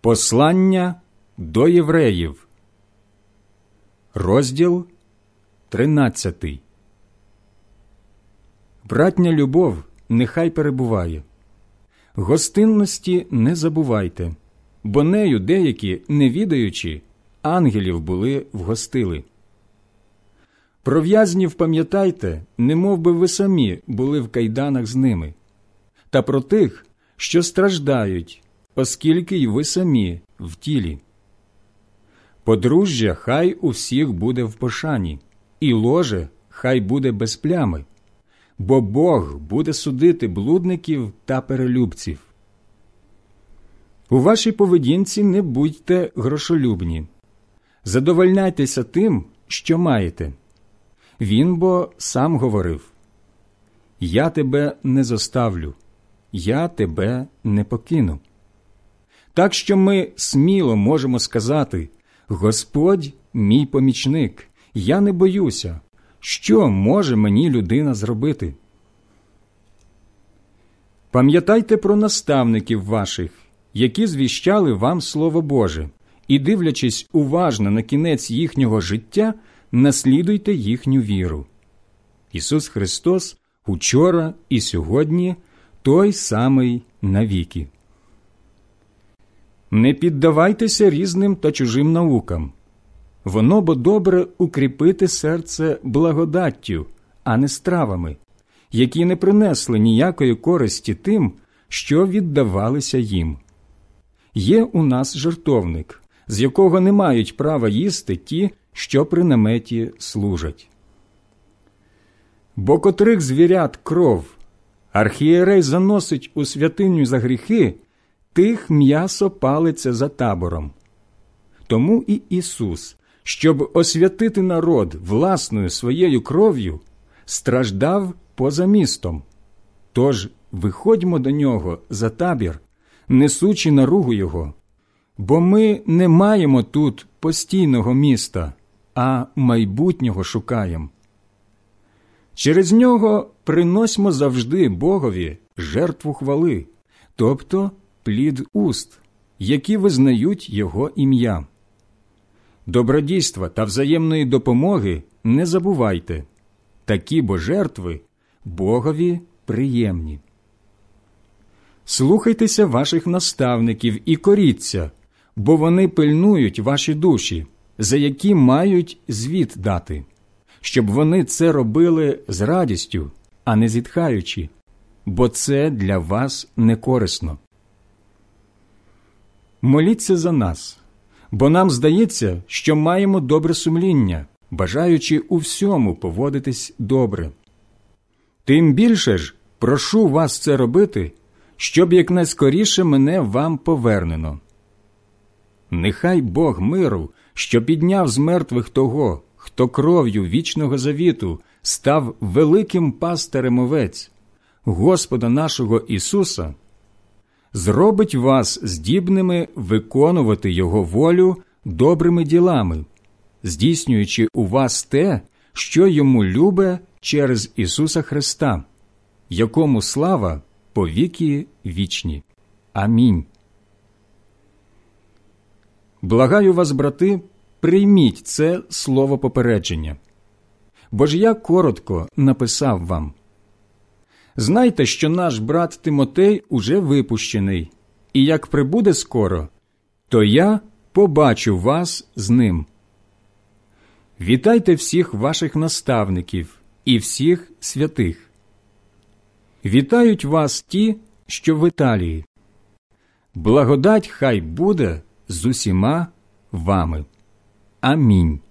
Послання до євреїв, розділ 13. Братня любов нехай перебуває. Гостинності не забувайте, бо нею деякі, не відаючи, ангелів були вгостили. Про в'язнів пам'ятайте, немов би ви самі були в кайданах з ними, та про тих, що страждають, оскільки й ви самі в тілі. Подружжя хай у всіх буде в пошані, і ложе хай буде без плями, бо Бог буде судити блудників та перелюбців. У вашій поведінці не будьте грошолюбні. Задовольняйтеся тим, що маєте. Він бо сам говорив: «Я тебе не зоставлю, я тебе не покину». Так що ми сміло можемо сказати: «Господь мій помічник, я не боюся. Що може мені людина зробити?» Пам'ятайте про наставників ваших, які звіщали вам Слово Боже, і, дивлячись уважно на кінець їхнього життя, наслідуйте їхню віру. Ісус Христос учора і сьогодні той самий навіки. Не піддавайтеся різним та чужим наукам. Воно бо добре укріпити серце благодаттю, а не стравами, які не принесли ніякої користі тим, що віддавалися їм. Є у нас жертовник, з якого не мають права їсти ті, що при наметі служать. Бо котрих звірят кров архієрей заносить у святиню за гріхи, тих м'ясо палиться за табором. Тому і Ісус, щоб освятити народ власною своєю кров'ю, страждав поза містом. Тож виходьмо до нього за табір, несучи наругу його, бо ми не маємо тут постійного міста, а майбутнього шукаємо. Через нього приносьмо завжди Богові жертву хвали, тобто плід уст, які визнають Його ім'я. Добродійства та взаємної допомоги не забувайте, такі бо жертви Богові приємні. Слухайтеся ваших наставників і коріться, бо вони пильнують ваші душі, за які мають звіт дати, щоб вони це робили з радістю, а не зітхаючи, бо це для вас не корисно. Моліться за нас, бо нам здається, що маємо добре сумління, бажаючи у всьому поводитись добре. Тим більше ж прошу вас це робити, щоб якнайскоріше мене вам повернено. Нехай Бог миру, що підняв з мертвих того, хто кров'ю вічного завіту став великим пастирем овець, Господа нашого Ісуса, зробить вас здібними виконувати Його волю добрими ділами, здійснюючи у вас те, що Йому любе через Ісуса Христа, якому слава повіки вічні. Амінь. Благаю вас, брати, прийміть це слово попередження, бо ж я коротко написав вам. Знайте, що наш брат Тимотей уже випущений, і як прибуде скоро, то я побачу вас з ним. Вітайте всіх ваших наставників і всіх святих. Вітають вас ті, що в Італії. Благодать хай буде з усіма вами. Амінь.